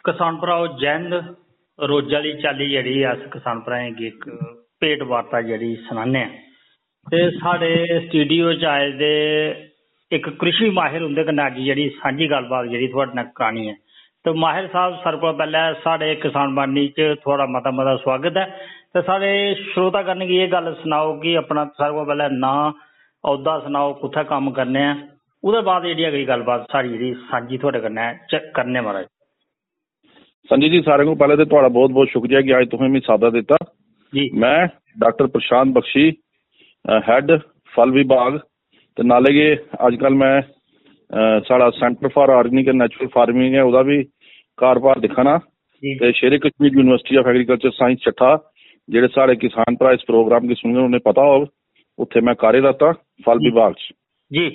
किसान भराओ जैंद रोजा दी चाली जेह्ड़ी अस किसान भ्राएं गी इक भेंट वार्ता जेह्ड़ी सनाने आं ते साढ़े स्टूडियो च आए दे इक कृषि माहिर उं'दे कन्नै अज्ज जेह्ड़ी सांझी गल्लबात जेह्ड़ी थुआढ़े नै करानी ऐ। तो माहिर साहब सारें कोला पैह्लें साढ़े किसान बानी च थुआढ़ा मता मता स्वागत है ते साढ़े श्रोतागण गी एह् गल्ल सनाओ कि अपना सारें कोला पैह्लें नांऽ औह्दा सनाओ कुत्थै कम्म करने आं ओह्दे बाद जेह्ड़ी अगली गल्लबात साढ़ी जेह्ड़ी सांझी थुआढ़े कन्नै करने महाराज। संजय जी सारे को पहले तो थोड़ा बहुत बहुत शुक्रिया कि अज तुसें मिगी सादा दिता जी। मैं डॉक्टर प्रशांत बख्शी हैड फल विभाग ते नाले गै अजकल मैं साढ़ा centre for organic and natural farming है ओह्दा भी कारभार दिक्खा ना ते Sher-e Kashmir university of agriculture science Chatha जेह्ड़े साढ़े किसान भ्रा इस प्रोग्राम गी सुनङन उ'नें पता होग उत्थे मैं कार्यरत हां फल विभाग च जी।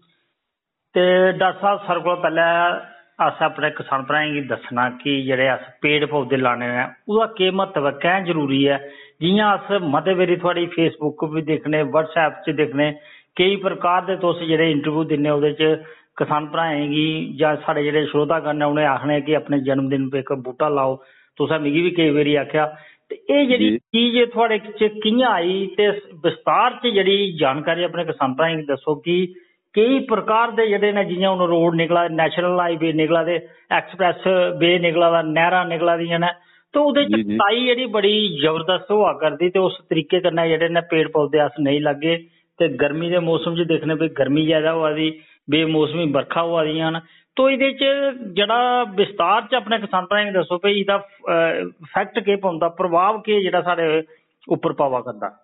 ते डॉक्टर साहब सारे कोला पैह्लें अस अपने किसान भ्राएं गी दस्सना कि जेह्ड़े अस पेड़ पौधे लाने न ओह्दा केह् म्हत्तव ऐ कैं जरूरी ऐ। जियां अस मते बारी थुआढ़ी फेसबुक भी दिक्खने व्हाट्सएप च दिक्खने केई प्रकार दे तुस जेह्ड़े इंटरव्यू दिन्ने ओह्दे च किसान भ्राएं गी जां साढ़े जेह्ड़े श्रोतागण न उ'नें आखने कि अपने जन्मदिन पर इक बूह्टा लाओ तुसें मिगी भी केईं बारी आखेआ ते एह् जेह्ड़ी चीज थुआढ़े च कि'यां आई ते विस्तार च जेह्ड़ी जानकारी अपने किसान भ्राएं गी दस्सो कि कई प्रकार दे जेह्ड़े न जियां हून रोड निकला नेशनल हाईवे निकला दे एक्सप्रैस वे निकला दा नैह्रां निकला दियां न तो ओह्दे च कटाई जेह्ड़ी बड़ी जबरदस्त होआ करदी ते उस तरीके कन्नै जेह्ड़े न पेड़ पौधे अस नेईं लागे ते गर्मी दे मौसम च दिक्खने भाई गर्मी ज्यादा होआ दी बेमौसमी बरखा होआ दियां न तो एह्दे च जेह्ड़ा विस्तार च अपने किसान भ्राएं गी दस्सो भाई एह्दा इफैक्ट केह् पौंदा प्रभाव केह् जेह्ड़ा साढ़े उप्पर पवा करदा।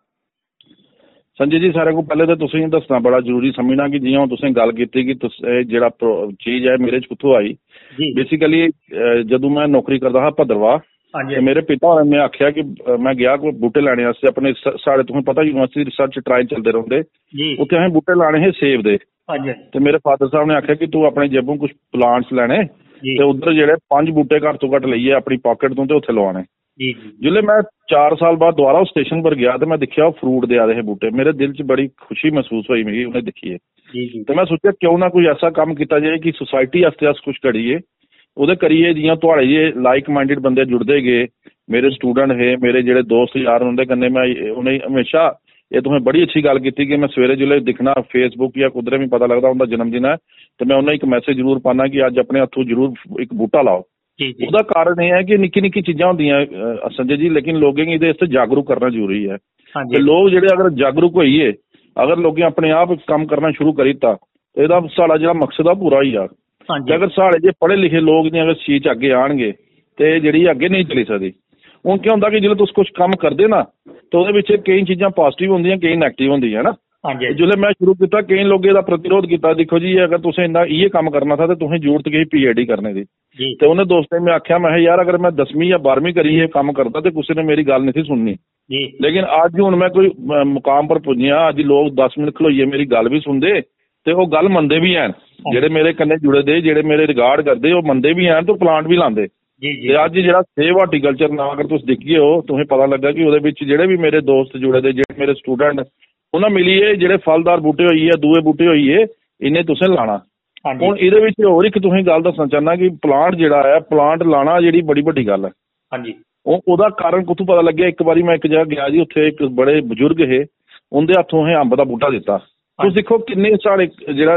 संजय जी सारे को पहले तो तुसें दसना बड़ा जरूरी समझना कि जियां तुसें गल कीती कि जेह्ड़ा चीज है मेरे च कुत्थों आई बेसिकली जदों मैं नौकरी करदा हा भद्रवाह ते मेरे पिता होरें मैं आखेआ कि मैं गया कोई बूह्टे लाने आस्तै अपने साढ़े तुसें पता यूनिवर्सिटी रिसर्च ट्रायल चलदे रौंह्दे उत्थे असें बूह्टे लाने हे सेब दे ते मेरे फादर साहब ने आखेआ कि तू अपने जेबों कुछ प्लांट्स लैने ते उद्धर जेह्ड़े 5 बूह्टे घट्ट तो घट्ट लेइयै अपनी पॉकेट तो ते उत्थे लवाने। जिसलै मैं 4 साल बाद दोबारा उस स्टेशन पर गया तो मैं दिक्खेआ ओह् फ्रूट देआ दे हे बूह्टे मेरे दिल च बड़ी खुशी महसूस होई मिगी उ'नें दिक्खियै ते मैं सोचेआ क्यों ना कोई ऐसा कम्म कीता जाए कि सोसाइटी आस्तै अस कुछ करिए ओह्दे करियै जियां थुआढ़े जे लाइक माइंडेड बंदे जुड़दे गे मेरे स्टूडेंट हे मेरे जेह्ड़े दोस्त यार उं'दे कन्नै मैं उ'नेंगी हमेशा एह् तुसें बड़ी अच्छी गल्ल कीती कि मैं सवेरे जिसलै दिक्खना फेसबुक जां कुद्धरै भी पता लगदा उं'दा जन्मदिन है ते मैं उ'नेंगी इक मैसेज जरूर पाना कि अज्ज अपने हत्थों जरूर इक बूह्टा लाओ। ओह्दा कारण एह् है कि निक्की निक्की चीजां होंदियां संजय जी लेकिन लोकें गी एह्दे आस्तै जागरूक करना जरूरी है ते लोग जेह्ड़े अगर जागरूक होइये अगर लोकें अपने आप कम्म करना शुरू करी दित्ता ते एह्दा साढ़ा जेह्ड़ा मकसद है पूरा होई जाग ते अगर साढ़े जे पढ़े लिखे लोग ने अगर चीज च अग्गे आनगे ते जेह्ड़ी अग्गे नेईं चली सकदी। हून केह् होंदा कि जिसलै तुस कुछ कम्म करदे ना ते ओह्दे बिच्च केईं चीजां पॉजिटिव होंदियां केईं नैगेटिव होंदियां ना जिसलै मैं शुरू कीता केईं लोकें दा प्रतिरोध कीता दिक्खो जी अगर तुसें इन्ना इ'यै कम्म करना था ते तुसें जरूरत केही PhD करने दी ते उ'नें दोस्तें मैं आखेआ मैं यार अगर मैं 10वीं या 12वीं करियै कम्म करदा ते कुसै ने मेरी गल्ल नहीं थी सुननी लेकिन अज्ज हून मैं कोई मुकाम पर पुज्जेआ अज्ज लोग 10 मिनट खलोइयै मेरी गल्ल भी सुनदे ते ओह् गल्ल मनदे भी हैन जेह्ड़े मेरे कन्नै जुड़े दे जेह्ड़े मेरे रिगार्ड करदे ओह् मनदे भी हैन ते प्लांट भी लांदे ते अज्ज जेह्ड़ा सेव हार्टीकल्चर नां अगर तुस दिक्खगे हो तुसें पता लग्गा कि ओह्दे बिच्च जेह्ड़े भी मेरे दोस्त जुड़े दे जेह्ड़े मेरे स्टूडेंट उ'नें मिलियै जेह्ड़े फलदार बूह्टे होई गे दूए बूह्टे होई गे इ'नें तुसें लाना। हून एह्दे बिच्च होर इक तुसें गल्ल दस्सना चाह्न्नां कि प्लांट जेह्ड़ा ऐ प्लांट लाना जेह्ड़ी बड़ी बड्डी गल्ल है ओह्दा कारण कुत्थों पता लग्गेआ इक बारी मैं इक जगह गया जी उत्थे इक बड़े बजुर्ग हे उं'दे हत्थों असें अंब दा बूह्टा दित्ता तुस दिक्खो किन्ने साढ़े जेह्ड़ा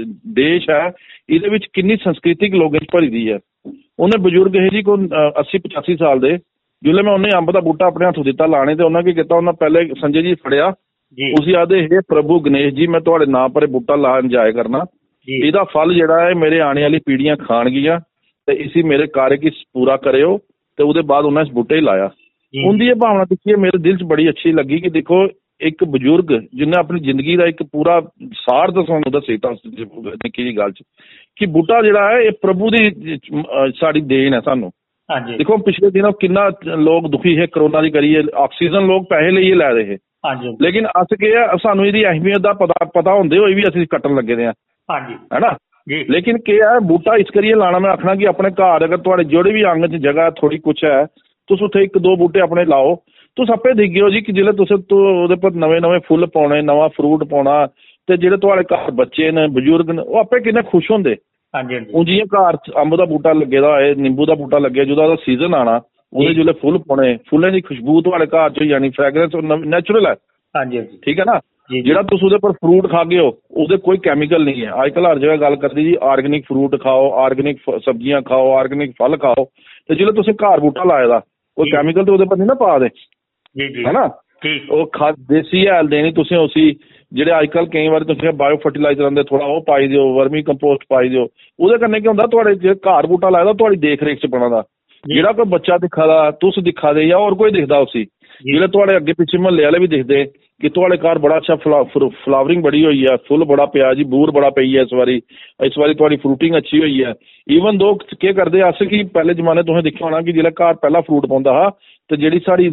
देश है एह्दे बिच्च किन्नी संस्कृतिक लोकें च भरी दी है। उ'नें बजुर्ग हे जी कोई 80-85 साल दे जिसलै मैं उ'नें अंब दा बूह्टा अपने हत्थों दित्ता लाने ते उ'नें केह् कीता उ'नें पैह्ले संजय जी फड़ेआ उसी आखदे हे प्रभु गणेश जी मैं थुआढ़े नां पर बूह्टा लान जाया करना एह्दा फल जेह्ड़ा है मेरे आने आह्ली पीढ़ियां खानगियां ते इसी मेरे कार्य गी पूरा करेओ ते ओह्दे बाद उ'नें इस बूह्टे गी लाया। उं'दी एह् भावना दिक्खियै मेरे दिल च बड़ी अच्छी लग्गी कि दिक्खो इक बजुर्ग जिन्नै अपनी जिंदगी दा इक पूरा सार दस्सना दस्सी दित्ता निक्की जी गल्ल च कि बूह्टा जेह्ड़ा है एह् प्रभु दी साढ़ी देन है सानूं। दिक्खो पिछले दिनों किन्ना लोग दुखी हे करोना दी करियै ऑक्सीजन लोग पैसे लेइयै लै दे हे लेकिन अस केह् है सानूं एह्दी अहमियत दा पता होंदे होई बी असीं कट्टन लगे दे आं है ना लेकिन केह् है बूह्टा इस करियै लाना मैं आखना कि अपने घर अगर थुआढ़े जेह्ड़े भी आंगन च जगह थोड़ी कुछ है तुस उत्थे 1-2 बूह्टे अपने लाओ तुस आपे दिखगे जी कि जिसलै तुस ओह्दे पर नमें फुल्ल पौने नमां फ्रूट पौना ते जेह्ड़े थुआढ़े घर बच्चे न बजुर्ग न ओह् आपे किन्ने खुश होंदे हूँ जियां घर अंब का बूटा लगे दा होए, नींबू का बूटा लगे, जो सीजन आना ਉਹਦੇ ਜਿਹੜੇ ਫੁੱਲ ਪਾਉਣੇ, ਫੁੱਲਾਂ ਦੀ ਖੁਸ਼ਬੂ ਤੁਹਾਡੇ ਘਰ 'ਚ ਜਾਣੀ, ਫ੍ਰੈਗਰੈਂਸ ਨੈਚੁਰਲ ਹੈ। ਠੀਕ ਹੈ ਨਾ। ਜਿਹੜਾ ਤੁਸੀਂ ਉਹਦੇ ਪਰ ਫਰੂਟ ਖਾ ਗਏ ਹੋ ਉਹਦੇ ਕੋਈ ਕੈਮੀਕਲ ਨਹੀਂ ਹੈ। ਅੱਜ ਕੱਲ੍ਹ ਹਰ ਜਗ੍ਹਾ ਗੱਲ ਕਰਦੀ ਜੀ ਆਰਗੈਨਿਕ ਫਰੂਟ ਖਾਓ, ਆਰਗੈਨਿਕ ਸਬਜ਼ੀਆਂ ਖਾਓ, ਆਰਗੈਨਿਕ ਫਲ ਖਾਓ, ਤੇ ਜਿਹੜਾ ਤੁਸੀਂ ਘਰ ਬੂਟਾ ਲਾਏ ਦਾ ਕੋਈ ਕੈਮੀਕਲ ਤੇ ਉਹਦੇ ਪਰ ਨਹੀਂ ਨਾ ਪਾ ਦੇ, ਹੈ ਨਾ। ਉਹ ਦੇਸੀ ਹੈਲ ਦੇਣੀ ਤੁਸੀਂ ਉਸੀ, ਜਿਹੜੇ ਅੱਜ ਕੱਲ੍ਹ ਕਈ ਵਾਰ ਤੁਸੀਂ ਬਾਇਓ ਫਰਟੀਲਾਈਜ਼ਰ ਆਉਂਦੇ, ਥੋੜਾ ਉਹ ਪਾਈ ਦਿਓ, ਵਰਮੀ ਕੰਪੋਸਟ ਪਾਈ ਦਿਓ। ਉਹਦੇ ਕਰਨੇ ਕੀ ਹੁੰਦਾ, ਤੁਹਾਡੇ ਜੇ ਘਰ ਬੂਟਾ ਲਾਇਆ ਦਾ ਤੁਹਾਡੀ ਦੇਖ ਰੇਖ 'ਚ ਬਣਾ ਦਾ, ਜਿਹੜਾ ਕੋਈ ਬੱਚਾ ਦਿਖਾ ਦਾ, ਤੁਸ ਦਿਖਾ ਦੇ ਜਾਂ ਹੋਰ ਕੋਈ ਦਿਖਦਾ ਉਸੀ, ਜਿਹੜੇ ਤੁਹਾਡੇ ਅੱਗੇ ਪਿੱਛੇ ਮਹੱਲੇ ਵਾਲੇ ਵੀ ਦਿਖਦੇ ਕਿ ਤੁਹਾਡੇ ਘਰ ਬੜਾ ਅੱਛਾ ਫਲਾਵਰਿੰਗ ਬੜੀ ਹੋਈ ਹੈ, ਫੁੱਲ ਬੜਾ ਪਿਆ ਜੀ, ਬੂਰ ਬੜਾ ਪਈ ਹੈ ਇਸ ਵਾਰੀ ਤੁਹਾਡੀ ਫਰੂਟਿੰਗ ਅੱਛੀ ਹੋਈ ਹੈ। ਈਵਨ ਦੋ ਕੀ ਕਰਦੇ ਅਸ ਕਿ ਪਹਿਲੇ ਜ਼ਮਾਨੇ ਤੁਸੀਂ ਦੇਖਿਆ ਹੋਣਾ ਕਿ ਜਿਹੜਾ ਘਰ ਪਹਿਲਾਂ ਫਰੂਟ ਪਾਉਂਦਾ ਹਾਂ ਤੇ ਜਿਹੜੀ ਸਾਡੀ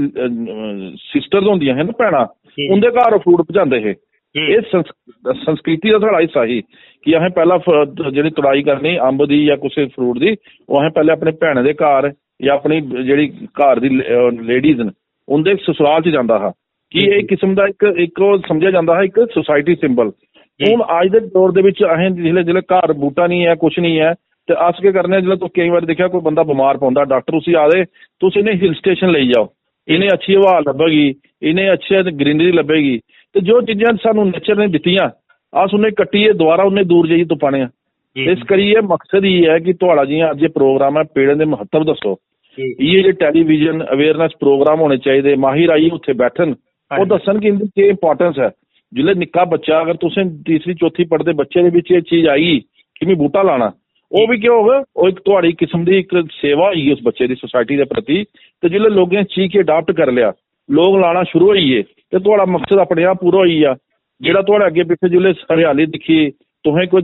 ਸਿਸਟਰਸ ਹੁੰਦੀਆਂ ਹੈ ਨਾ ਭੈਣਾਂ, ਉਹਦੇ ਘਰ ਫਰੂਟ ਪਹੁੰਚਾਉਂਦੇ ਹੈ। ਇਹ ਸੰਸਕ੍ਰਿਤੀ ਦਾ ਸਾਡਾ ਹਿੱਸਾ ਸੀ ਕਿ ਅਸੀਂ ਪਹਿਲਾਂ ਜਿਹੜੀ ਤੁੜਾਈ ਕਰਨੀ ਅੰਬ ਦੀ ਜਾਂ ਕਿਸੇ ਫਰੂਟ ਦੀ, ਉਹ ਅਸੀਂ ਪਹਿਲੇ ਆਪਣੇ ਭੈਣ ਦੇ ਘਰ ਜਾਂ ਆਪਣੀ ਜਿਹੜੀ ਘਰ ਦੀ ਲੇਡੀਜ਼ ਨੇ ਉਹਦੇ ਸਸੁਰਾਲ 'ਚ ਜਾਂਦਾ ਹਾਂ ਕਿ ਇਹ ਕਿਸਮ ਦਾ ਇੱਕ ਉਹ ਸਮਝਿਆ ਜਾਂਦਾ ਹੈ ਇੱਕ ਸੁਸਾਇਟੀ ਸਿੰਬਲ। ਹੁਣ ਅੱਜ ਦੇ ਦੌਰ ਦੇ ਵਿੱਚ ਅਸੀਂ ਜਿਹੜੇ ਘਰ ਬੂਟਾ ਨਹੀਂ ਹੈ, ਕੁਛ ਨਹੀਂ ਹੈ, ਤੇ ਅਸ ਕੀ ਕਰਨੇ ਜਦੋਂ ਤੂੰ ਕਈ ਵਾਰ ਦੇਖਿਆ ਕੋਈ ਬੰਦਾ ਬਿਮਾਰ ਪਾਉਂਦਾ, ਡਾਕਟਰ ਤੁਸੀਂ ਆਦੇ ਤੁਸੀਂ ਇਹਨੇ ਹਿਲ ਸਟੇਸ਼ਨ ਲਈ ਜਾਓ, ਇਹਨੇ ਅੱਛੀ ਹਵਾ ਲੱਭੇਗੀ, ਇਹਨੇ ਅੱਛੇ ਗ੍ਰੀਨਰੀ ਲੱਭੇਗੀ, ਤੇ ਜੋ ਚੀਜ਼ਾਂ ਸਾਨੂੰ ਨੇਚਰ ਨੇ ਦਿੱਤੀਆਂ ਅਸ ਉਹਨੇ ਕੱਟੀਏ ਦੁਬਾਰਾ ਉਹਨੇ ਦੂਰ ਜਾਈਏ ਤੋਂ ਪਾਣੇ ਆ। ਇਸ ਕਰੀਏ ਮਕਸਦ ਇਹ ਹੈ ਕਿ ਤੁਹਾਡਾ ਜਿਵੇਂ ਅੱਜ ਇਹ ਪ੍ਰੋਗਰਾਮ ਹੈ ਪੇੜਾਂ ਦੇ ਮਹੱਤਵ ਦੱਸੋ, ਇਹ ਜਿਹੜੇ ਟੈਲੀਵਿਜ਼ਨ ਅਵੇਅਰਨੈਸ ਪ੍ਰੋਗਰਾਮ ਹੋਣੇ ਚਾਹੀਦੇ, ਮਾਹਿਰ ਆਈ ਉੱਥੇ ਬੈਠਣ, ਉਹ ਦੱਸਣ ਕਿ ਇਹਦੀ ਕੀ ਇੰਪੋਰਟੈਂਸ ਹੈ। ਜਿਹੜੇ ਨਿੱਕਾ ਬੱਚਾ ਅਗਰ ਤੁਸੀਂ ਤੀਸਰੀ ਚੌਥੀ ਪੜ੍ਹਦੇ ਬੱਚੇ ਦੇ ਵਿੱਚ ਇਹ ਚੀਜ਼ ਆਈ ਕਿ ਮੈਂ ਬੂਟਾ ਲਾਣਾ, ਉਹ ਵੀ ਕੀ ਹੋਵੇ, ਉਹ ਇੱਕ ਤੁਹਾਡੀ ਕਿਸਮ ਦੀ ਇੱਕ ਸੇਵਾ ਹੋਈ ਉਸ ਬੱਚੇ ਦੀ ਸੋਸਾਇਟੀ ਦੇ ਪ੍ਰਤੀ। ਤੇ ਜਿਹੜੇ ਲੋਕਾਂ ਚੀਜ਼ ਕੇ ਅਡਾਪਟ ਕਰ ਲਿਆ, ਲੋਕ ਲਾਣਾ ਸ਼ੁਰੂ ਹੋਈਏ ਤੇ ਤੁਹਾਡਾ ਮਕਸਦ ਆਪਣੇ ਆਪ ਪੂਰਾ ਹੋਈ ਆ। ਜਿਹੜਾ ਤੁਹਾਡੇ ਅੱਗੇ ਪਿੱਛੇ ਜਿਹੜੇ ਹਰਿਆਲੀ ਦਿਖੀ, ਤੁਹੀਂ ਕੋਈ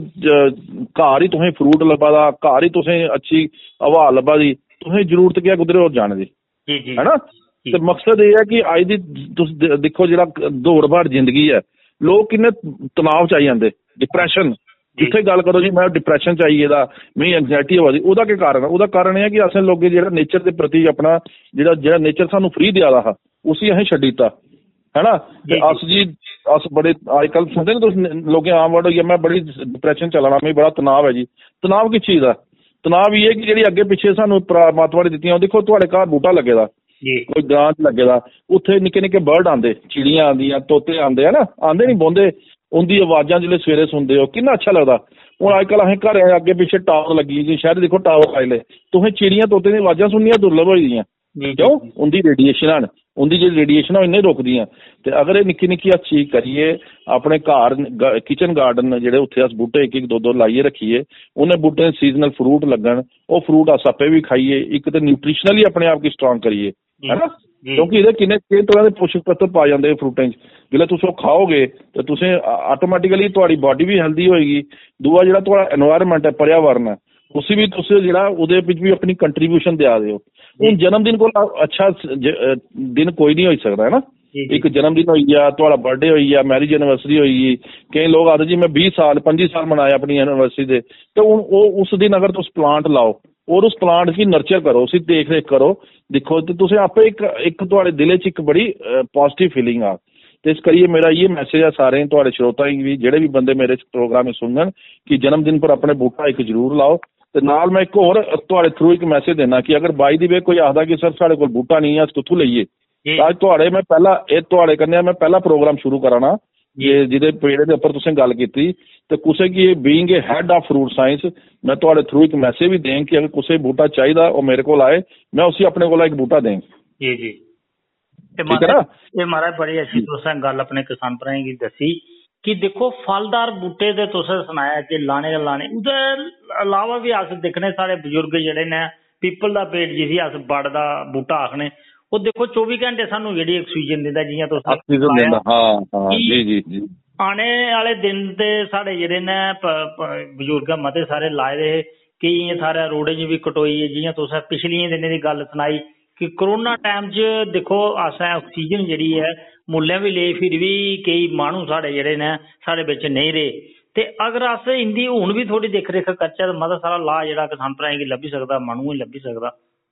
ਘਰ ਹੀ ਤੁਸੀਂ ਫਰੂਟ ਲੱਭਾ ਦਾ, ਘਰ ਹੀ ਤੁਸੀਂ ਅੱਛੀ ਹਵਾ ਲੱਭਾ ਦੀ, ਤੁਸੀਂ ਜ਼ਰੂਰਤ ਕੀ ਕੁਦਰੇ ਹੋਰ ਜਾਣ ਦੀ, ਹੈ ਨਾ। ਤੇ ਮਕਸਦ ਇਹ ਹੈ ਕਿ ਅੱਜ ਦੀ ਤੁਸੀਂ ਦੇਖੋ ਜਿਹੜਾ ਦੌੜ ਭਾੜ ਜ਼ਿੰਦਗੀ ਹੈ, ਲੋਕ ਕਿੰਨੇ ਤਣਾਅ 'ਚ ਆਈ ਜਾਂਦੇ, ਡਿਪਰੈਸ਼ਨ, ਜਿੱਥੇ ਗੱਲ ਕਰੋ ਜੀ ਮੈਂ ਡਿਪਰੈਸ਼ਨ 'ਚ ਆਈਏ ਦਾ, ਮੈਨੂੰ ਐਂਗਜ਼ਾਇਟੀ ਹੋਵਾ ਦੀ, ਉਹਦਾ ਕੀ ਕਾਰਨ ਹੈ? ਉਹਦਾ ਕਾਰਨ ਇਹ ਹੈ ਕਿ ਅਸੀਂ ਲੋਕ ਜਿਹੜਾ ਨੇਚਰ ਦੇ ਪ੍ਰਤੀ ਆਪਣਾ ਜਿਹੜਾ ਨੇਚਰ ਸਾਨੂੰ ਫ੍ਰੀ ਦਿਆ ਦਾ ਉਸੀ ਅਸੀਂ ਛੱਡੀ ਤਾ, ਹੈ ਨਾ। ਤੇ ਅਸ ਬੜੇ ਅੱਜ ਕੱਲ੍ਹ ਸੁਣਦੇ ਨੇ ਤੁਸੀਂ ਲੋਕ ਆਮ ਵਰਡ ਹੋਈ ਮੈਂ ਬੜੀ ਡਿਪਰੈਸ਼ਨ ਚੱਲਣਾ, ਮੈਨੂੰ ਬੜਾ ਤਣਾਅ ਹੈ ਜੀ। ਤਣਾਅ ਕਿਸ ਚੀਜ਼ ਦਾ? ਤਣਾਅ ਵੀ ਇਹ ਕਿ ਜਿਹੜੀ ਅੱਗੇ ਪਿੱਛੇ ਸਾਨੂੰ ਪਰਮਾਤਮਾ ਨੇ ਦਿੱਤੀਆਂ, ਦੇਖੋ ਤੁਹਾਡੇ ਘਰ ਬੂਟਾ ਲੱਗੇ ਦਾ, ਕੋਈ ਗਾਂ 'ਚ ਲੱਗੇ ਦਾ, ਉੱਥੇ ਨਿੱਕੇ ਨਿੱਕੇ ਬਰਡ ਆਉਂਦੇ, ਚਿੜੀਆਂ ਆਉਂਦੀਆਂ, ਤੋਤੇ ਆਉਂਦੇ, ਹੈ ਨਾ, ਆਉਂਦੇ ਨਹੀਂ ਬੋਂਦੇ, ਉਹਦੀ ਆਵਾਜ਼ਾਂ ਜਿਹੜੇ ਸਵੇਰੇ ਸੁਣਦੇ ਹੋ ਕਿੰਨਾ ਅੱਛਾ ਲੱਗਦਾ। ਹੁਣ ਅੱਜ ਕੱਲ੍ਹ ਅਸੀਂ ਘਰ ਅੱਗੇ ਪਿੱਛੇ ਟਾਵਰ ਲੱਗੀ ਜੀ, ਸ਼ਹਿਰ ਦੇਖੋ ਟਾਵਰ ਲਾਏ ਲੈ, ਤੁਸੀਂ ਚਿੜੀਆਂ ਤੋਤੇ ਦੀਆਂ ਆਵਾਜ਼ਾਂ ਸੁਣਨੀਆਂ ਦੁਰਲਭ ਹੋਈ ਦੀਆਂ, ਕਿਉਂ? ਉਹਦੀ ਰੇਡੀਏਸ਼ਨ ਹਨ, ਉਹਦੀ ਜਿਹੜੀ ਰੇਡੀਏਸ਼ਨ ਆ ਉਹ ਇੰਨੇ ਰੁਕਦੀਆਂ। ਤੇ ਅਗਰ ਇਹ ਨਿੱਕੀ ਨਿੱਕੀ ਚੀਜ਼ ਕਰੀਏ ਆਪਣੇ ਘਰ ਕਿਚਨ ਗਾਰਡਨ ਜਿਹੜੇ ਉੱਥੇ ਅਸ ਬੂਟੇ ਇੱਕ ਦੋ ਲਾਈਏ ਰੱਖੀਏ, ਉਹਨੇ ਬੂਟੇ ਸੀਜ਼ਨਲ ਫਰੂਟ ਲੱਗਣ, ਉਹ ਫਰੂਟ ਅਸ ਆਪੇ ਵੀ ਖਾਈਏ, ਇੱਕ ਤਾਂ ਨਿਊਟ੍ਰੀਸ਼ਨਲੀ ਆਪਣੇ ਆਪ ਕੀ ਸਟਰੋਂਗ ਕਰੀਏ, ਹੈ ਨਾ। ਕਿਉਂਕਿ ਇਹਦੇ ਕਿੰਨੇ ਤਰ੍ਹਾਂ ਦੇ ਪੋਸ਼ਕ ਤੱਤ ਪਾਏ ਜਾਂਦੇ ਫਰੂਟਾਂ 'ਚ, ਜਿਹੜੇ ਤੁਸੀਂ ਉਹ ਖਾਓਗੇ ਤਾਂ ਤੁਸੀਂ ਆਟੋਮੈਟਿਕਲੀ ਤੁਹਾਡੀ ਬਾਡੀ ਵੀ ਹੈਲਦੀ ਹੋਏਗੀ। ਦੂਆ ਜਿਹੜਾ ਤੁਹਾਡਾ ਐਨਵਾਇਰਮੈਂਟ ਹੈ, ਪਰਿਆਵਰਨ ਹੈ, ਤੁਸੀਂ ਵੀ ਜਿਹੜਾ ਉਹਦੇ ਵਿੱਚ ਵੀ ਆਪਣੀ ਕੰਟਰੀਬਿਊਸ਼ਨ ਦਿਆ ਦਿਓ। ਹੁਣ ਜਨਮ ਦਿਨ ਕੋਲ ਅੱਛਾ ਦਿਨ ਕੋਈ ਨਹੀਂ ਹੋ ਸਕਦਾ, ਹੈ ਨਾ। ਇੱਕ ਜਨਮ ਦਿਨ ਹੋਈ ਆ, ਤੁਹਾਡਾ ਬਰਥਡੇ ਹੋਈ ਆ, ਮੈਰਿਜ ਐਨੀਵਰਸਰੀ ਹੋਈ, ਕਈ ਲੋਕ ਆਖਦੇ ਜੀ ਮੈਂ 20 ਸਾਲ 25 ਸਾਲ ਮਨਾਏ ਆਪਣੀ ਐਨੀਵਰਸਰੀ ਦੇ, ਤੇ ਹੁਣ ਉਹ ਉਸ ਦਿਨ ਅਗਰ ਤੁਸੀਂ ਪਲਾਂਟ ਲਾਓ ਔਰ ਉਸ ਪਲਾਂਟ ਦੀ ਨਰਚਰ ਕਰੋ, ਉਸਦੀ ਦੇਖ ਰੇਖ ਕਰੋ, ਦੇਖੋ ਤੇ ਤੁਸੀਂ ਆਪੇ ਇੱਕ ਤੁਹਾਡੇ ਦਿਲ 'ਚ ਇੱਕ ਬੜੀ ਪੋਜ਼ਿਟਿਵ ਫੀਲਿੰਗ ਆ। ਤੇ ਇਸ ਕਰੀਏ ਮੇਰਾ ਇਹ ਮੈਸੇਜ ਆ ਸਾਰੇ ਤੁਹਾਡੇ ਸਰੋਤਾ ਵੀ, ਜਿਹੜੇ ਵੀ ਬੰਦੇ ਮੇਰੇ ਪ੍ਰੋਗਰਾਮ ਸੁਣਨ, ਕਿ ਜਨਮ ਦਿਨ ਪਰ ਆਪਣੇ ਬੂਟਾ ਇੱਕ ਜ਼ਰੂਰ ਲਾਓ। ਤੇ ਨਾਲ ਮੈਂ ਇੱਕ ਹੋਰ ਤੁਹਾਡੇ ਥਰੂ ਇੱਕ ਮੈਸੇਜ ਦੇਣਾ ਕਿ ਅਗਰ ਬਾਈ ਦੀ ਵੇ ਕੋਈ ਆਖਦਾ ਕਿ ਸਰ ਸਾਡੇ ਕੋਲ ਬੂਟਾ ਨਹੀਂ ਹੈ, ਅਸੀਂ ਕਿੱਥੋਂ ਲਈਏ, ਅੱਜ ਤੁਹਾਡੇ ਮੈਂ ਪਹਿਲਾਂ ਇਹ ਤੁਹਾਡੇ ਕੰਨਿਆ ਮੈਂ ਪਹਿਲਾ ਪ੍ਰੋਗਰਾਮ ਸ਼ੁਰੂ ਕਰਾਣਾ ਜਿਹਦੇ ਪੇੜੇ ਦੇ ਉੱਪਰ ਤੁਸੀਂ ਗੱਲ ਕੀਤੀ, ਤੇ ਕਿਸੇ ਕੀ being a head of fruit science ਮੈਂ ਤੁਹਾਡੇ ਥਰੂ ਇੱਕ ਮੈਸੇਜ ਵੀ ਦੇਂ ਕਿ ਅਗਰ ਕਿਸੇ ਬੂਟਾ ਚਾਹੀਦਾ ਉਹ ਮੇਰੇ ਕੋਲ ਆਏ, ਮੈਂ ਉਸੇ ਆਪਣੇ ਕੋਲ ਇੱਕ ਬੂਟਾ ਦੇਂ। ਜੀ ਜੀ, ਠੀਕ ਹੈ ਨਾ। ਇਹ ਮਹਾਰਾਜ ਬੜੀ ਅੱਛੀ ਤੁਸੀਂ ਗੱਲ ਆਪਣੇ ਕਿਸਾਨ ਭਰਾਵਾਂ ਦੀ ਦੱਸੀ ਕਿ देखो फलदार बूटे तो तुसें सनाया कि लाने उहदे अलावा भी अस दिक्खने साढ़े बजुर्ग जेह्ड़े ने पीपल दा पेड़ जिसी अस बड़ दा बूटा आखने, वो देखो 24 घंटे सानू जेह्ड़ी ऑक्सीजन दिंदा, जियां तुसें आने वाले दिन ते साढ़े जेह्ड़े ने बजुर्ग मते सारे लाए दे, केईं सारे रोडें च भी कटोई, जियां तुसें पिछलियें दिनें दी गल्ल सनाई कि कोरोना टाइम च देखो असें ऑक्सीजन जेह्ड़ी है मुल्लें भी ले, फिर भी कई मानू साढ़े जेह्ड़े ने साढ़े बिच नहीं रेह्। ते अगर अस इंदी हून भी थोड़ी दिक्ख रिक्ख करचै तो मता सारा लाह् जेह्ड़ा किसान भ्राएं गी लब्भी सकदा, माह्नुएं गी लब्भी सकदा।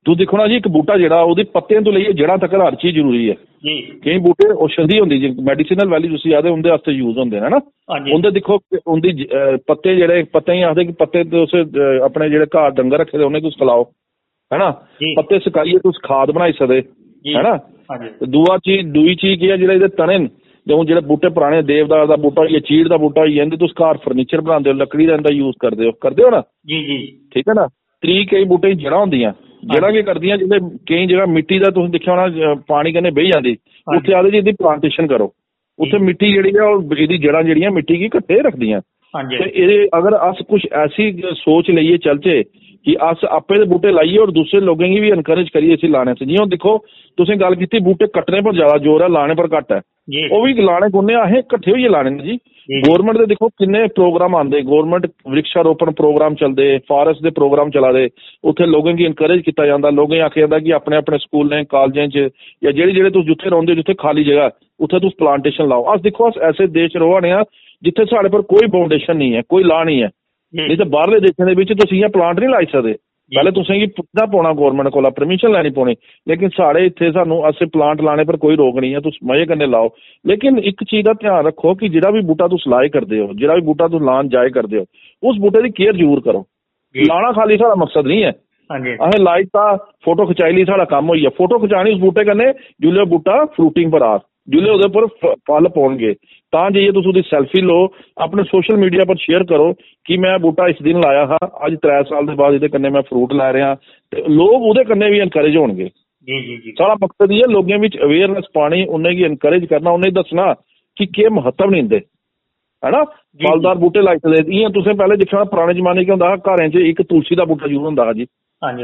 तू देखो ना जी, एक बूटा जेड़ा ओहदे पत्तियां तो लेइयै जड़ां तक हर चीज जरूरी है जी। कई बूटे औषधि होंदी जी, मेडिसिनल वैल्यू तुसीं आखदे उंदे वास्ते यूज होंदे ने ना। उंदे देखो उंदी पत्ते जेह्ड़े पत्ते ही आखदे कि पत्ते तुस अपने जेह्ड़े घर डंगर रखे दे उ'नें तुस खलाओ, है ना। पत्ते सुकाइयै तुस खाद बनाई सकदे, है ना। दूई चीज केह् है, जेह्ड़े एह्दे तने न, हून जेह्ड़े बूटे पराने देवदार दा बूटा होई गेआ, चीड़ दा बूटा होई गेआ, इंदे तुस घर फर्नीचर बनांदे हो, लकड़ी दा इंदा यूज करदे हो ना जी जी, ठीक है ना। त्री केईं बूटे जड़ां होंदियां, जड़ां केह् करदियां, जिसले केईं जगह मिट्टी दा तुसें दिक्खेआ होना पानी कन्नै बेही जांदी, उत्थे आखदे जी इंदी प्लांटेशन करो, उत्थे मिट्टी जेह्ड़ी है ओह् एह्दी जड़ां जेह्ड़ियां मिट्टी गी कट्टे रखदियां। ते एह्दे अगर अस कुछ ऐसी सोच लेइयै चलचै कि अस आपे दे बूटे लाइए और दूसरे लोगों गी भी इनकरेज करिए इसी लाने से। जि'यां दिक्खो तुसें गल्ल कीती बूटे कट्टने पर ज्यादा जोर है, लाने पर घट्ट है, ओह् भी लाने कुन्ने असें कट्ठे होइयै लाने ने जी। गौरमेंट दे दिक्खो किन्ने प्रोग्राम आंदे, गौरमेंट वृक्षारोपण प्रोग्राम चलदे, फॉरेस्ट दे प्रोग्राम चला दे, उत्थे लोगों गी इनकरेज कीता जांदा, लोगें गी आखेआ जंदा कि अपने अपने स्कूलें कालजें च या जेह्ड़े तुस जित्थे रौंह्दे हो, जित्थे खाली जगह उत्थे तुस प्लांटेशन लाओ। अस दिक्खो अस ऐसे देश रवा ने आं जित्थे साढ़े पर कोई फाउंडेशन नहीं है, कोई ला नहीं है, नहीं तो बाहरले देशें दे विच तुस इ'यां प्लांट नहीं लाई सकदे, पैह्ले तुसें गी पुच्छना पौना गौरमेंट कोला, परमिशन लैनी पौनी। लेकिन साढ़े इत्थे सानूं असें प्लांट लाने पर कोई रोक नहीं है, तुस मजे कन्नै लाओ। लेकिन एक चीज दा ध्यान रखो कि जेह्ड़ा भी बूटा तुस लाए करदे हो, जेह्ड़ा भी बूटा तुस लान जाए करदे हो, उस बूटे दी केयर जरूर करो। लाना खाली साढ़ा मकसद नहीं है, असें लाई ता फोटो खचाई ली साढ़ा कम्म होई गेआ। फोटो खचानी उस बूटे कन्नै जिसलै बूटा फ्रूटिंग पर आ, जिसलै ओह्दे पर फल पौणगे, तां जाइयै तुस ओह्दी सैल्फी लो, अपने सोशल मीडिया पर शेयर करो कि मैं बूटा इस दिन लाया हा, अज 3 साल दे बाद एह्दे कन्नै मैं फ्रूट लै रेहा, ते लोग ओह्दे कन्नै भी इनकरेज होणगे। साढ़ा मकसद इ'यै लोगें बिच अवेयरनेस पानी, उ'नें गी इनकरेज करना, उ'नें गी दस्सना कि केह् महत्व न इंदे, है ना। फलदार बूटे लाई सकदे, इ'यां तुसें पैह्ले दिक्खेआ पराने जमाने च केह् होंदा हा, घरें च इक तुलसी दा बूटा जरूर होंदा हा जी,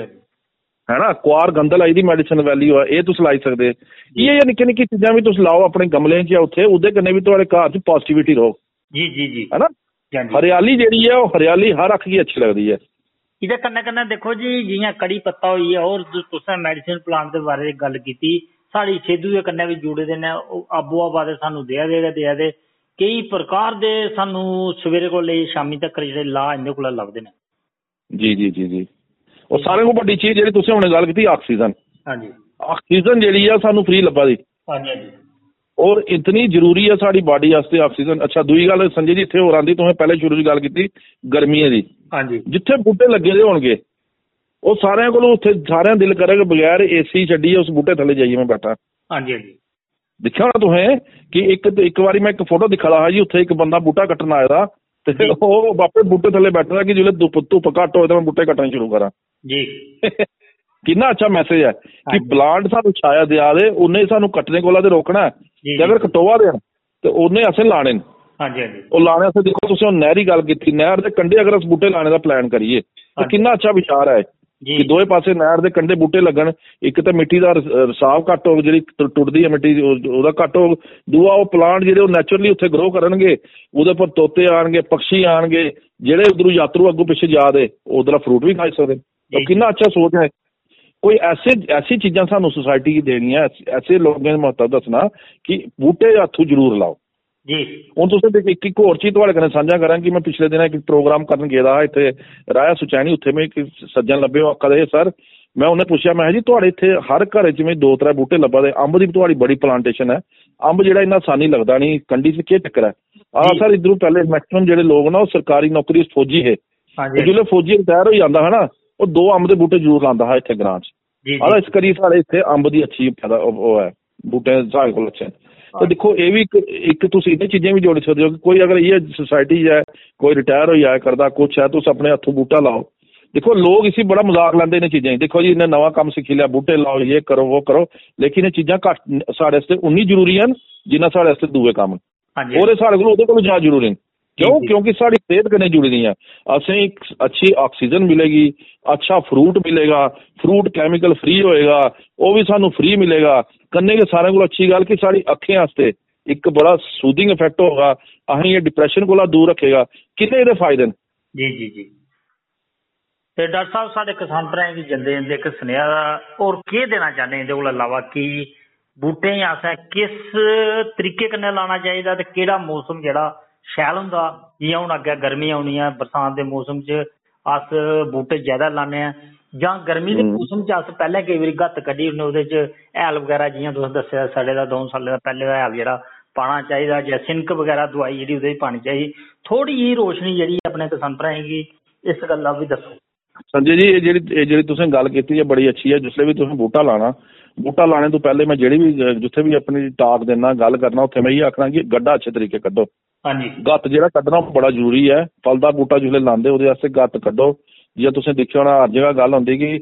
है ना। कुआर गंदल आई दी मेडिसिन वैल्यू है, एह् तुस लाई सकदे। इ'यै निक्की निक्की चीजां भी तुस लाओ अपने गमलें च, उत्थे ओह्दे कन्नै भी तुहाड़े घर च पॉजिटिविटी रौह्ग जी जी जी, है ना। हरियाली जेह्ड़ी है ओह् हरियाली हर अक्ख गी अच्छी लगदी है। एह्दे कन्नै कन्नै दिक्खो जी, जि'यां कड़ी पत्ता होई गेआ, होर तुसें मेडिसिन प्लांट दे बारे च गल्ल कीती, साढ़ी सेह्दू दे कन्नै भी जुड़े दे न, आबो हवा दे सानूं देआ दे केई प्रकार दे, सानूं सवेरे कोला लेइयै शामीं तक जेह्ड़े लाह् इंदे कोला लभदे न जी जी जी जी। और सारें कोला बड्डी चीज जेह्ड़ी तुसें हुणे गल्ल कीती, ऑक्सीजन। ऑक्सीजन जेह्ड़ी है सानूं फ्री लब्भा दी, और इतनी जरूरी है साड़ी बॉडी आस्ते ऑक्सीजन। अच्छा दूई गल्ल संजय जी इत्थे होर आंदी, तुसें पैह्ले शुरू च गल्ल कीती गर्मियें दी, जित्थे बूटे लग्गे दे होणगे ओह् सारेआं कोलों उत्थे सारेआं दिल करग बगैर एसी छड्डियै उस बूटे थल्ले जाइयै मैं बैठां। दिक्खेआ होना तुसें कि इक बारी मैं इक फोटो दिक्खा दा हा जी, उत्थे इक बंदा बूटा कट्टन आए दा, ते ओह् बापे बूटे थल्ले बैठे दा कि जिसलै धुप्प घट्ट होए ते मैं बूटे कट्टने शुरू करां जी। किन्ना अच्छा मैसेज है कि प्लांट सानूं छाया देआ दे, उन्ने सानूं कट्टने कोला ते रोकना है, ते अगर कटोआ दे ते उन्ने असें लाने न। ओह् लाने आस्तै दिक्खो तुसें हुण नैह्र दी गल्ल कीती, नैह्र दे कंढे अगर अस बूटे लाने दा प्लान करिए ते किन्ना अच्छा विचार है कि दोए पासे नैह्र दे कंढे बूटे लग्गन। इक ते मिट्टी दा रसाव घट्ट होग, जेह्ड़ी टुटदी है मिट्टी ओह्दा घट्ट होग, दूआ ओह् प्लांट जेह्ड़े ओह् नैचुरली उत्थे ग्रो करनगे, ओह्दे पर तोते आनगे, पक्षी आनगे, जेह्ड़े उद्धरों यात्रु अग्गों पिच्छे जा दे उद्धरा फ्रूट भी खाई सकदे। तो किन्ना अच्छा सोच है। कोई ऐसी चीजां सानूं सोसाइटी गी देनियां, ऐसे लोगें महत्व दस्सना कि बूटे हत्थों जरूर लाओ जी। हून तुसें इक होर चीज तुहाड़े कन्नै सांझा करां कि मैं पिछले दिनें इक प्रोग्राम करन गेदा हा इत्थे राया सुचैनी, उत्थे में इक सज्जन लब्भे, ओह् आखा दे हे सर, मैं उ'नें पुच्छेआ मैं जी तुहाड़े इत्थे हर घरै च में 2-3 बूटे लब्भा दे, अंब दी तुहाड़ी बड़ी प्लांटेशन है, अंब जेह्ड़ा इन्ना आसानी लगदा नहीं, कंढी च केह् चक्कर है? सर इद्धरों पैह्ले मैक्सिमम जेह्ड़े लोग ना ओह् सरकारी नौकरी फौजी हे, जिसलै फौजी रिटायर होई जांदा हा ना ओह् 2 अंब दे बूटे जरूर लांदा हा इत्थे ग्रां च। इस करियै साढ़े इत्थे अंब दी अच्छी पैदा ओह् है, बूटे साढ़े कोल अच्छे न। तो दिक्खो एह् भी इक तुस इ'नें चीजें भी जोड़ी सकदे हो कि कोई अगर इ'यै सोसाइटी है, कोई रिटायर होई जाए करदा कुछ है, तुस अपने हत्थों बूटा लाओ। दिक्खो लोग इसी बड़ा मजाक लैंदे इ'नें चीजें, दिक्खो जी इन्नै नवां कम्म सिक्खी लिया, बूटे लाओ, ये करो वो करो, लेकिन एह् चीजां घट्ट साढ़े आस्तै उन्नी जरूरी न जिन्ना साढ़े आस्तै दूए कम्म, और एह् साढ़े कोल ओह्दे कोला ज्यादा जरूरी न। क्यों? क्योंकि साढ़ी सेहत कन्नै जुड़ी दियां, असेंगी अच्छी ऑक्सीजन मिलेगी, अच्छा फ्रूट मिलेगा, फ्रूट केमिकल फ्री होएगा, वो भी सानू फ्री मिलेगा, कन्नै गै सारें कोला अच्छी गल्ल कि साढ़ी अक्खें आस्ते एक बड़ा सूदिंग इफेक्ट होगा, असें ये डिप्रेशन कोला दूर रखेगा, किन्ने एह्दे फायदे न जी जी जी। ते डॉक्टर साहब साढ़े किसान भ्राएं गी जंदे जंदे इक सनेहा होर केह् देना चाहने इंदे कोला अलावा कि बूटें गी असें किस तरीके कन्नै लाना चाहिदा ते केह्ड़ा मौसम जेह्ड़ा शैल होंदा? जि'यां हून अग्गें गर्मी औनी ऐ, बरसांत दे मौसम च अस बूटे ज्यादा लाने आं, ਜਾਂ ਗਰਮੀ ਦੇ ਮੌਸਮ 'ਚ ਅस ਪਹਿਲਾਂ ਕਈ ਵਾਰੀ ਗੱਤ ਕੱਢੀ ਉਹਦੇ 'ਚ ਹੈਲ ਵਗੈਰਾ ਜਿ'यां ਤੁਸੀਂ ਦੱਸਿਆ सड़े दा 2 साल ਦਾ ਪਹਿਲੇ ਦਾ ਹੈਲ ਜਿਹੜਾ ਪਾਉਣਾ ਚਾਹੀਦਾ ਜਾਂ सिनक ਵਗੈਰਾ ਦਵਾਈ ਜਿਹੜੀ ਉਹਦੇ 'ਚ ਪਾਉਣੀ ਚਾਹੀਦੀ। ਥੋੜੀ ਜਿਹੀ ਰੋਸ਼ਨੀ ਜਿਹੜੀ ਆਪਣੇ ਕਿਸਾਨ ਭਰਾਵਾਂ ਦੀ ਇਸ ਗੱਲ ਦਾ ਵੀ ਦੱਸੋ। संजय जी ये ਜਿਹੜੀ ਤੁਸੀਂ ਗੱਲ ਕੀਤੀ ਹੈ ਬੜੀ ਅੱਛੀ ਹੈ। ਜਿਸਲੇ ਵੀ ਤੁਸੀਂ ਬੂਟਾ ਲਾਣਾ, ਬੂਟਾ ਲਾਣੇ ਤੋਂ ਪਹਿਲੇ ਮੈਂ ਜਿਹੜੀ ਵੀ ਜਿੱਥੇ ਵੀ ਆਪਣੀ ਟਾਕ ਦੇਣਾ ਗੱਲ ਕਰਨਾ ਉੱਥੇ ਮੈਂ ਇਹ ਆਖਣਾ ਕਿ ਗੱਡਾ ਅੱਛੇ ਤਰੀਕੇ ਕੱਢੋ। ਹਾਂਜੀ, ਗੱਤ ਜਿਹੜਾ ਕੱਢਣਾ ਬੜਾ ਜ਼ਰੂਰੀ ਹੈ। ਫਲ ਦਾ ਬੂਟਾ ਜਿਸਲੇ ਲਾਉਂਦੇ ਉਹਦੇ ਵਾਸਤੇ ਗੱਤ ਕੱਢੋ। ਜੇ ਤੁਸੀਂ ਦੇਖਿਆ ਹੋਣਾ ਹਰ ਜਗ੍ਹਾ ਗੱਲ ਹੁੰਦੀ ਕਿ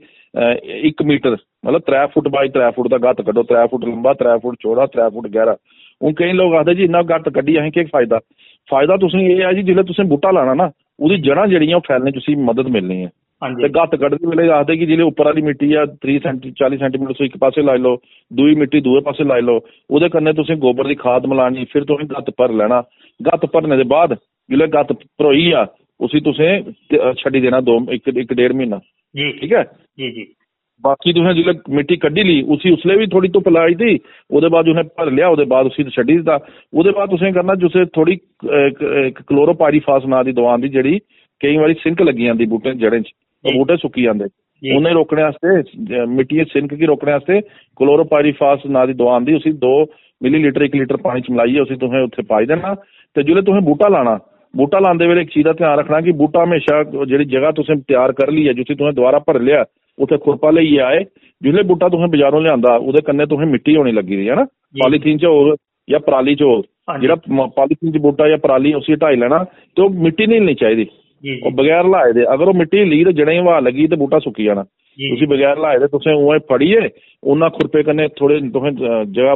1 मीटर मतलब 3 फुट बाई 3 फुट का गत्त कड्डो, 3 फुट लंबा 3 फुट चौड़ा 3 फुट गहरा। हूँ कई लोग आखते जी इन्ना गत्त कड्डी असें केह् फायदा। फायदा तुसें ये है जी जिसले तुसें बूटा लाना ना ਉਹਦੀ जड़ां ਜਿਹੜੀਆਂ फैलने च मदद मिलनी है। ਤੇ ਗੱਤ ਕੱਢਦੇ ਵੇਲੇ ਆਖਦੇ ਕਿ ਜਿਹੜੇ ਉੱਪਰ ਵਾਲੀ ਮਿੱਟੀ ਆ 40 ਸੈਂਟੀਮੀਟਰ ਤੁਸੀਂ ਇੱਕ ਪਾਸੇ ਲਾ ਲਓ, ਦੂਈ ਮਿੱਟੀ ਦੂਏ ਪਾਸੇ ਲਾ ਲਓ, ਉਹਦੇ ਕੰਨੇ ਤੁਸੀਂ ਗੋਬਰ ਦੀ ਖਾਦ ਮਿਲਾਣੀ, ਫਿਰ ਤੁਸੀਂ ਗੱਤ ਭਰ ਲੈਣਾ। ਗੱਤ ਭਰਨੇ ਦੇ ਬਾਅਦ ਜਿਹੜੇ ਗੱਤ ਭਰੋਈ ਆ ਉਸੇ ਤੁਸੀਂ ਛੱਡੀ ਦੇਣਾ 1-1.5 ਮਹੀਨਾ। ਜੀ ਠੀਕ ਹੈ ਜੀ ਜੀ। ਬਾਕੀ ਤੁਸੀਂ ਜਿਹੜੇ ਮਿੱਟੀ ਕੱਢੀ ਲਈ ਉਸੇ ਉਸਲੇ ਵੀ ਥੋੜੀ ਧੁੱਪ ਲਾਈ ਤੀ, ਉਹਦੇ ਬਾਅਦ ਉਹਨੇ ਭਰ ਲਿਆ, ਉਹਦੇ ਬਾਅਦ ਉਸੇ ਛੱਡੀ ਦਿੱਤਾ। ਉਹਦੇ ਬਾਅਦ ਤੁਸੀਂ ਕਰਨਾ ਜਿਸੇ ਥੋੜੀ ਕਲੋਰੋਪਾਈਰੀਫਾਸ ਨਾਂ ਦੀ ਦਵਾ ਦੀ ਜਿਹੜੀ ਕਈ ਵਾਰੀ ਸਿਨਕ ਲੱਗੀ ਜਾਂਦੀ ਬੂਟੇ ਜੜ੍ਹਾਂ 'ਚ, ਉਹ ਬੂਟੇ ਸੁੱਕੀ ਜਾਂਦੇ। ਉਹਨੇ ਰੋਕਣੇ ਵਾਸਤੇ ਮਿੱਟੀ ਸਿਨਕ ਕੀ ਰੋਕਣੇ ਵਾਸਤੇ ਕਲੋਰੋਪਾਈਰੀਫਾਸ ਨਾਂ ਦੀ ਦਵਾ ਆਉਂਦੀ, ਉਸੇ 2 ਮਿਲੀਲੀਟਰ 1 ਲੀਟਰ ਪਾਣੀ 'ਚ ਮਿਲਾਈਏ ਉਸੇ ਤੁਸੀਂ ਉੱਥੇ ਪਾ ਦੇਣਾ। ਤੇ ਜਿਹੜੇ ਤੁਸੀਂ ਬੂਟਾ ਲਾਣਾ, ਬੂਟਾ ਲਾਉਂਦੇ ਵੇਲੇ ਇੱਕ ਚੀਜ਼ ਦਾ ਧਿਆਨ ਰੱਖਣਾ ਕਿ ਬੂਟਾ ਹਮੇਸ਼ਾ ਜਿਹੜੀ ਜਗ੍ਹਾ ਤੁਸੀਂ ਤਿਆਰ ਕਰ ਲਈ ਹੈ ਜਿੱਥੇ ਤੁਸੀਂ ਦੁਬਾਰਾ ਭਰ ਲਿਆ ਉੱਥੇ ਖੁਰਪਾ ਲਈ ਆਏ। ਜਿਹੜੇ ਬੂਟਾ ਤੁਸੀਂ ਬਾਜ਼ਾਰੋਂ ਲਿਆਂਦਾ ਉਹਦੇ ਕੰਨੇ ਤੁਸੀਂ ਮਿੱਟੀ ਹੋਣੀ ਲੱਗੀ ਦੀ ਹੈ ਨਾ, ਪੋਲੀਥੀਨ 'ਚ ਹੋ ਜਾਂ ਪਰਾਲੀ 'ਚ ਹੋ। ਜਿਹੜਾ ਪੋਲੀਥੀਨ 'ਚ ਬੂਟਾ ਜਾਂ ਪਰਾਲੀ ਉਸੇ ਢਾਈ ਲੈਣਾ ਤੇ ਉਹ ਮਿੱਟੀ ਨਹੀਂ ਹਿਲਣੀ ਚਾਹੀਦੀ। ਉਹ ਬਗੈਰ ਲਾਏ ਦੇ ਅਗਰ ਉਹ ਮਿੱਟੀ ਹਿੱਲੀ ਤੇ ਜੜ੍ਹਾਂ ਹੀ ਹਵਾ ਲੱਗੀ ਤੇ ਬੂਟਾ ਸੁੱਕੀ ਜਾਣਾ। ਤੁਸੀਂ ਬਗੈਰ ਲਾਏ ਦੇ ਤੁਸੀਂ ਉਵੇਂ ਫੜੀਏ ਉਹਨਾਂ ਖੁਰਪੇ ਕੰਨੇ ਥੋੜੇ ਤੁਸੀਂ ਜਗ੍ਹਾ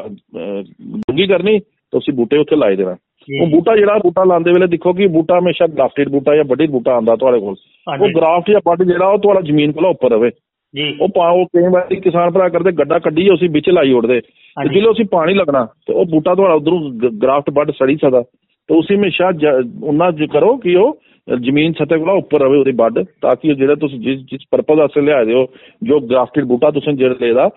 ਡੂੰਘੀ ਕਰਨੀ ਤੇ ਤੁਸੀਂ ਬੂਟੇ ਉੱਥੇ ਲਾਏ ਦੇਣਾ। ਉਹ ਬੂਟਾ ਜਿਹੜਾ ਬੂਟਾ ਲਾਉਂਦੇ ਵੇਲੇ ਦੇਖੋ ਕਿ ਬੂਟਾ ਹਮੇਸ਼ਾ ਗ੍ਰਾਫਟਡ ਬੂਟਾ ਜਾਂ ਵੱਡੀ ਬੂਟਾ ਆਉਂਦਾ ਤੁਹਾਡੇ ਕੋਲ, ਉਹ ਗ੍ਰਾਫਟ ਜਾਂ ਵੱਡ ਜਿਹੜਾ ਉਹ ਤੁਹਾਡਾ ਜ਼ਮੀਨ ਕੋਲ ਉੱਪਰ ਰਵੇ। ਉਹ ਕਈ ਵਾਰੀ ਕਿਸਾਨ ਭਰਾ ਕਰਦੇ ਗੱਡਾ ਕੱਢੀਏ ਅਸੀਂ ਵਿੱਚ ਲਾਈ ਉੜਦੇ ਤੇ ਜਦੋਂ ਅਸੀਂ ਪਾਣੀ ਲੱਗਣਾ ਤੇ ਉਹ ਬੂਟਾ ਤੁਹਾਡਾ ਉਧਰੋਂ ਗ੍ਰਾਫਟ ਵੱਡ ਸੜੀ ਸਕਦਾ। ਤੇ ਤੁਸੀਂ ਹਮੇਸ਼ਾ ਉਹਨਾਂ ਕਰੋ ਕਿ ਉਹ ਜ਼ਮੀਨ ਸਤਹ ਕੋਲ ਉੱਪਰ ਰਵੇ ਉਹਦੀ ਵੱਡ, ਤਾਂ ਕਿ ਜਿਹੜਾ ਤੁਸੀਂ ਜਿਸ ਪਰਪਸ ਵਾਸਤੇ ਲਿਆ ਦਿਓ ਜੋ ਗ੍ਰਾਫਟਡ ਬੂਟਾ ਤੁਸੀਂ ਜਿਹੜਾ ਲੈਦਾ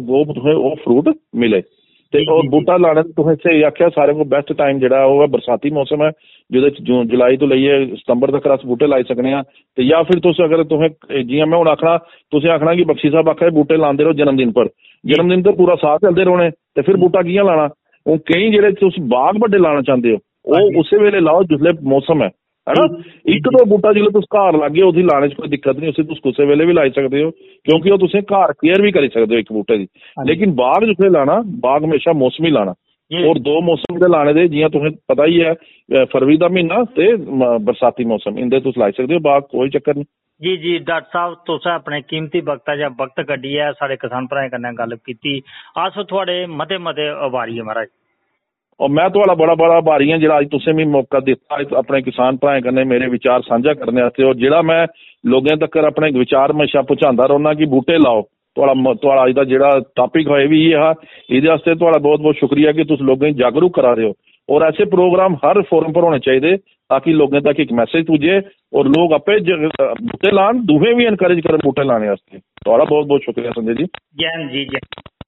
ਉਹ ਫਰੂਟ ਮਿਲੇ। ਤੇ ਉਹ ਬੂਟਾ ਲਾਣੇ ਤੁਸੀਂ ਇੱਥੇ ਆਖਿਆ ਸਾਰੇ ਕੋਲ ਬੈਸਟ ਟਾਈਮ ਜਿਹੜਾ ਉਹ ਹੈ ਬਰਸਾਤੀ ਮੌਸਮ ਹੈ, ਜਿਹਦੇ 'ਚ ਜੂਨ ਜੁਲਾਈ ਤੋਂ ਲਈਏ ਸਤੰਬਰ ਤੱਕ ਅਸੀਂ ਬੂਟੇ ਲਾਈ ਸਕਦੇ ਹਾਂ। ਤੇ ਜਾਂ ਫਿਰ ਤੁਸੀਂ ਅਗਰ ਤੁਸੀਂ ਜਿਵੇਂ ਮੈਂ ਹੁਣ ਆਖਣਾ ਤੁਸੀਂ ਆਖਣਾ ਕਿ ਬਖਸ਼ੀ ਸਾਹਿਬ ਆਖਿਆ ਬੂਟੇ ਲਾਉਂਦੇ ਰਹੋ ਜਨਮ ਦਿਨ ਤੇ ਪੂਰਾ ਸਾਲ ਚੱਲਦੇ ਰਹਣੇ ਤੇ ਫਿਰ ਬੂਟਾ ਕਿ'यां ਲਾਣਾ। ਉਹ ਕਈ ਜਿਹੜੇ ਤੁਸੀਂ ਬਾਗ ਵੱਡੇ ਲਾਣਾ ਚਾਹੁੰਦੇ ਹੋ ਉਹ ਉਸੇ ਵੇਲੇ ਲਾਓ ਜਿਸਲੇ ਮੌਸਮ ਹੈ ਨਾ। 1-2 ਬੂਟਾ ਜਿਸਲੇ ਤੁਸੀਂ ਘਰ ਲੱਗ ਗਏ ਉਹਦੀ ਲਾਣੇ 'ਚ ਕੋਈ ਦਿੱਕਤ ਨਹੀਂ, ਉਸੇ ਤੁਸੀਂ ਕਿਸੇ ਵੇਲੇ ਵੀ ਲਾਈ ਸਕਦੇ ਹੋ ਕਿਉਂਕਿ ਉਹ ਤੁਸੀਂ ਘਰ ਕੇਅਰ ਵੀ ਕਰੀ ਸਕਦੇ ਹੋ ਇੱਕ ਬੂਟੇ ਦੀ। ਲੇਕਿਨ ਬਾਗ ਜਿਸਲੇ ਲਾਣਾ ਬਾਗ ਹਮੇਸ਼ਾ ਮੌਸਮੀ ਲਾਣਾ ਔਰ 2 ਮੌਸਮ ਦੇ ਲਾਣੇ ਦੇ ਜਿ'यां तुम्हें पता ही है फरवरी का महीना ते बरसाती मौसम इंदे तुस लाई सकते हो बाग कोई चक्कर नहीं। जी जी डॉक्टर साहब तुसें अपने कीमती वक्त कड्ढियै साढ़े किसान भराएं कन्नै गल कीती। अस थुआढ़े मते आभारी हैं महाराज। और मैं थोड़ा बड़ा आभारी हां जेह्ड़ा अज तुसें मिगी मौका दित्ता अपने किसान भराएं कन्नै मेरे विचार सांझा करने वास्ते और जेह्ड़ा मैं लोगें तक्कर अपने विचार हमेशा पहुंचांदा रौह्ना कि बूटे लाओ। थोड़ा अज दा जेह्ड़ा टॉपिक होए भी ये हा इहदे वास्ते थोड़ा बहुत शुक्रिया कि तुस लोगें गी जागरूक करा रहे हो और ऐसे प्रोग्राम हर फोरम पर होने चाहिए ताकि लोगों तक एक मैसेज पुजे और लोग आपे बूटे लान दूहे भी इनकरेज करन बूटे लाने वास्ते। थोड़ा बहुत शुक्रिया संजय जी। जय हिंद जी।